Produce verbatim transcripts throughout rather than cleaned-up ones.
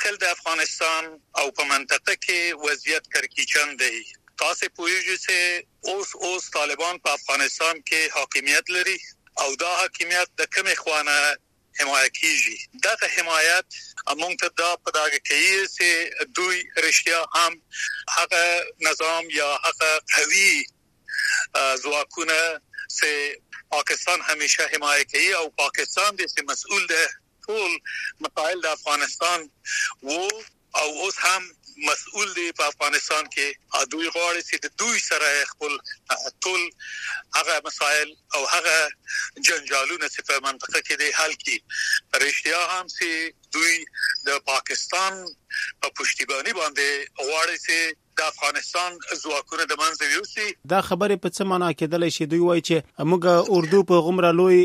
داخل د افغانستان او په منطقه کې وضعیت کړکېچن دی. تاسو پوهیږئ چې اوس اوس طالبان په افغانستان کې حاکمیت لري او دا حاکمیت د کومې خوانه حمایت کیږي. دا حمایت موږ ته دا په داګه کوي چې دوی رښتیا هم هغه نظام یا هغه قوي ځواکونه چې پاکستان همیشه حمایت کوي او پاکستان د مسؤل ده ټول مسائل د افغانستان وو او اوس هم مسؤل دی په افغانستان کې. دوی غواړي چې د دوی سره خپل ټول هغه مسائل او هغه جنجالونه چې په منطقه کې دي حل کړي. رښتیا هم چې دوی د پاکستان په پشتیبانی باندې غواړي چې د افغانستان ځواکونه د منځ یوسي. دا خبره په څه معنا کېدل شي؟ دوی وایي چې موږ اردو په غمره لوی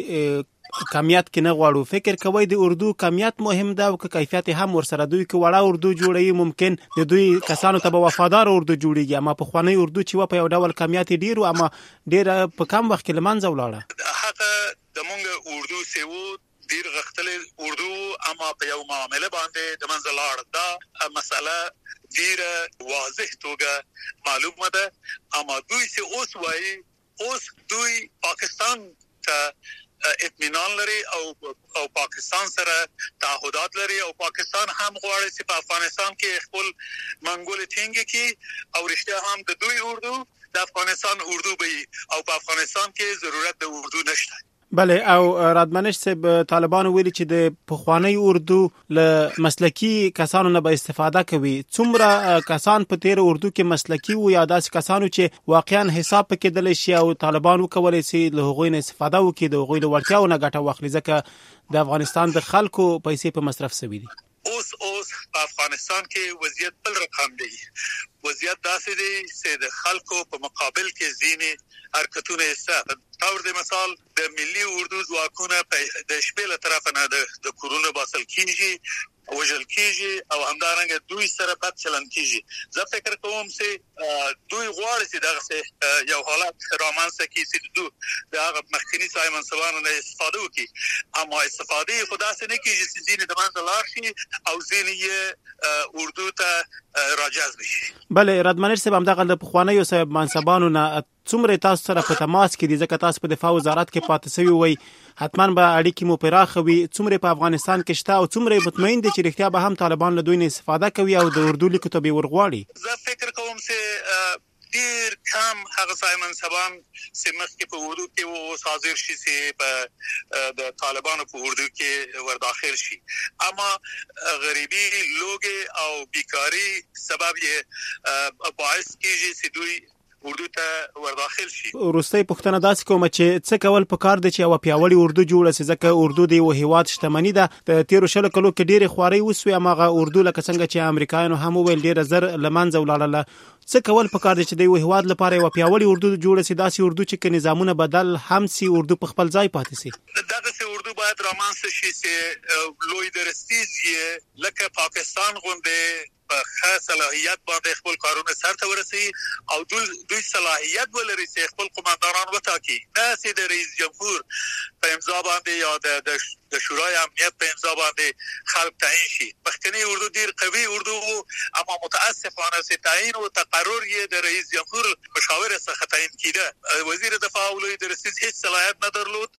کمیت کې نه غواړو. فکر کوي د اردو کمیت مهم ده او کیفیت هم ورسره دوی کې وړه اردو جوړي ممکن د دوی کسانو ته به وفادار اردو جوړيږي، اما په خواني اردو چې و په یو ډول کمیت ډیر او اما ډیر په کم وخت کې لمنځه ولاړه. هغه د مونږ اردو سیو ډیر غختل اردو اما په یو معاملې باندې د منځه لاړ. دا مسله ډیر واضح توګه معلومه ده. اما دوی چې اوس وایي اوس دوی پاکستان ته اطمینان لري او او پاکستان سره تعهدات لري او پاکستان هم غواړي چې په افغانستان کې خپل منګول ټینګ کړي او رښتیا هم د دوی اردو د افغانستان اردو به او په افغانستان کې ضرورت د اردو نشته. بله، او رادمنش صاحب طالبان ویلي چې د پخوانی اردو له مسلکی کسانو نه به استفاده کوي. څومره کسان په تیر اردو کې مسلکی وو یا داسې کسانو چې واقعا حساب پکې دلی شي او طالبان وکولای شي له هغوی نه استفاده وکړي، د هغوی له وړتیاو نه ګټه واخلي، ځکه د افغانستان د خلکو پیسې په مصرف شوي دي. اوس اوس په افغانستان کې وضعیت بل رقم دی. وضعیت داسې دی چې د خلکو په مقابل کې ځینې حرکتونه ایسته. تور د مثال د ملي اردو ځواکونه د شپې له طرفه نه د کورونو باسل کیږي، وژل کیږي او همدارنګه دوی سره بد چلند کیږي. زه فکر کوم چې دوی غواړي چې دغه یو حالت رامنځته کړي چې دوی د هغه مخکنی ځای منصبانو نه استفاده وکړي، اما استفاده خو داسې نه کیږي چې ځینې د منځه لاړ شي او ځینې یې اردو ته راجذب شي. بله، رادمنش صاحب همدغه د پخوانیو صاحب منصبانو نه څومره تاسو سره په تماس کې دي؟ ځکه تاسو په دفاع وزارت کې پاتې شوي وي، حتما به اړیکې مو پراخه وي. څومره په افغانستان کې شته او څومره مطمئن دي چې رښتیا به هم طالبان له دوی نه استفاده کوي او د اردو لیکو ته به ورغواړي؟ زه فکر کوم چې ډیر کم هغه ځای منصبان چې مخکې په اردو کې وو حاضر شي چې په د طالبانو په اردو کې ورداخل شي، اما غریبي، لوږه او بیکاری سبب یې باعث کیږي چې دوی اردو ته ورداخل شي. وروستۍ پوښتنه داسې کوم چې څه کول پکار دي چې یو پیاوړی اردو جوړه شي، ځکه اردو د یو هیواد شتمني ده. د تیرو شلو کلو کې ډېرې خوارۍ وسوې، هماغه اردو لکه څنګه چې امریکایانو هم وویل ډېره زر له منځه ولاړله. څه کول پکار دي چې د یو هیواد لپاره یو پیاوړی اردو جوړه شي، داسې اردو چې نظامونه بدل هم سي، اردو په خپل ځای پاتې شي؟ دغه اردو باید رامنځته شي چې لوی درستیز یې لکه پاکستان غوندې په خاص صلاحیت باندې خپل کارونه سرته ورسي او دوی دوی صلاحیت ولري چې خپل قومندانان وټاکي. نه د رئیس جمهور په امضا باندې یا د د شورای امنیت په امضا باندې خلک تعیین شي. مخکنی اردو ډیر قوي اردو اما متاسفانه چې تعیین او تقرر یې د رئیس جمهور مشاور څخه تعیین کیده. وزیر دفاع ولوی درسیز هیڅ صلاحیت نه درلود